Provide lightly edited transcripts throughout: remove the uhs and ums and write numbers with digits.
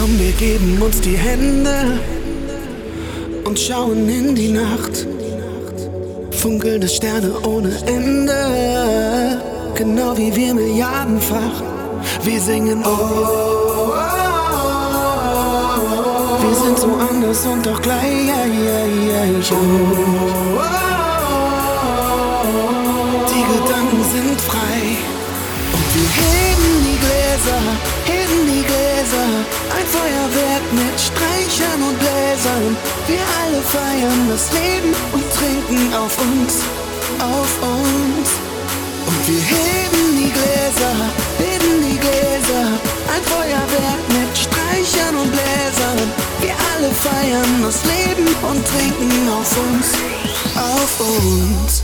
Komm, wir geben uns die Hände und schauen in die Nacht. Funkelnde Sterne ohne Ende, genau wie wir milliardenfach. Wir singen oh, wir sind so anders und doch gleich. Die Gedanken sind frei und wir heben die Gläser, ein Feuerwerk mit Streichern und Bläsern. Wir alle feiern das Leben und trinken auf uns, Und wir heben die Gläser, ein Feuerwerk mit Streichern und Bläsern. Wir alle feiern das Leben und trinken auf uns.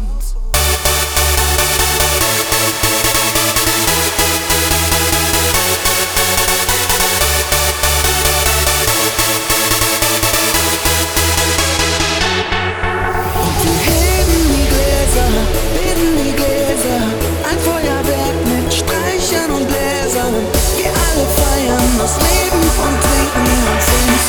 Ein Feuerwerk mit Streichern und Bläsern. Wir alle feiern das Leben und trinken auf uns.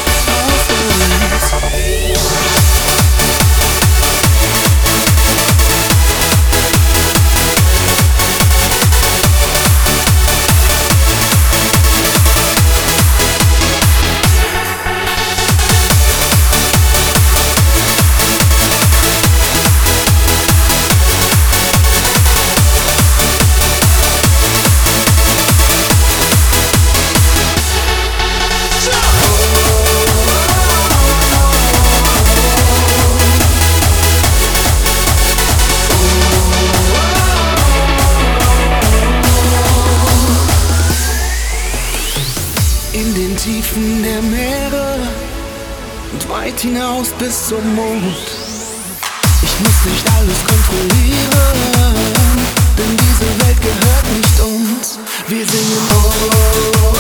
In den Tiefen der Meere und weit hinaus bis zum Mond. Ich muss nicht alles kontrollieren, denn diese Welt gehört nicht uns. Wir singen oh,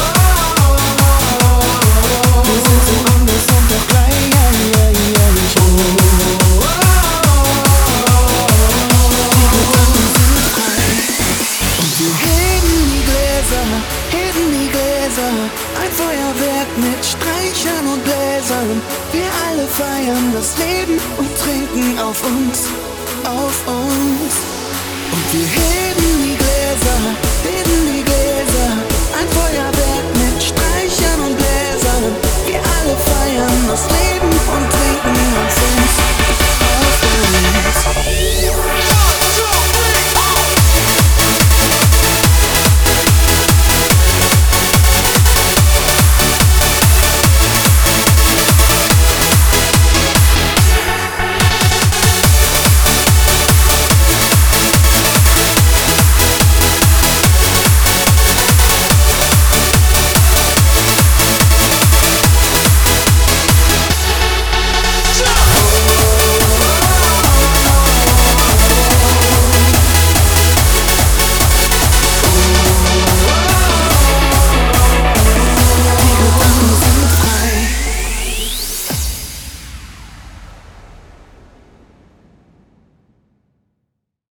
wir sind so anders und doch gleich. Die Gedanken sind frei und wir heben die Gläser, ein Feuerwerk mit Streichern und Bläsern. Wir alle feiern das Leben und trinken auf uns. Und wir heben die Gläser,